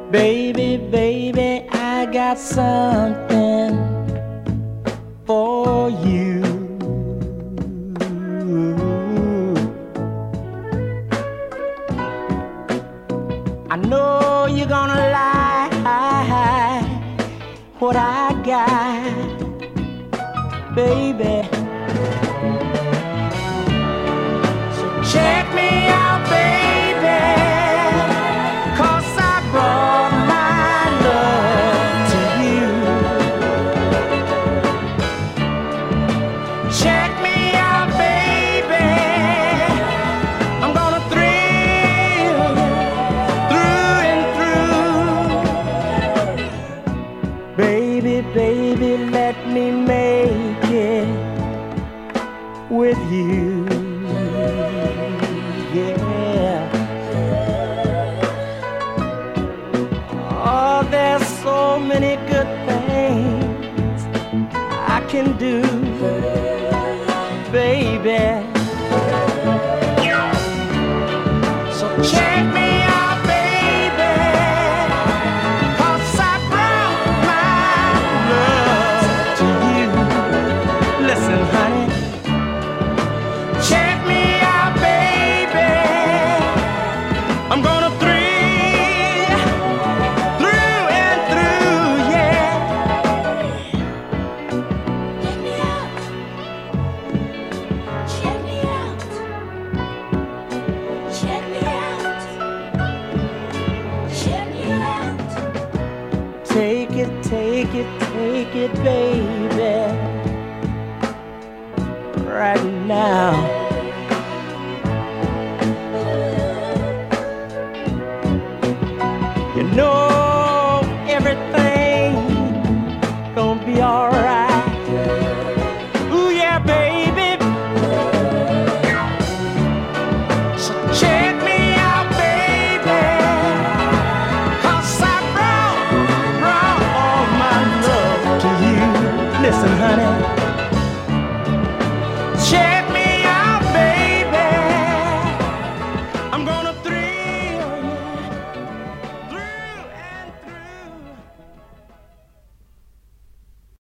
Baby, baby, I got something for you. I know you're gonna like what I got, baby. So check me out, baby, 'cause I brought my love to you. Check me out, baby, I'm gonna thrill you through and through. Baby, baby, let me make it with you. Yeah. Oh, there's so many good things I can do, baby. So check me out, baby, 'cause I brought my love to you. Listen, honey, check me out, baby, I'm gonna thrill through and through, yeah. Check me out. Check me out. Check me out. Take it, take it, take it, baby, right now. You know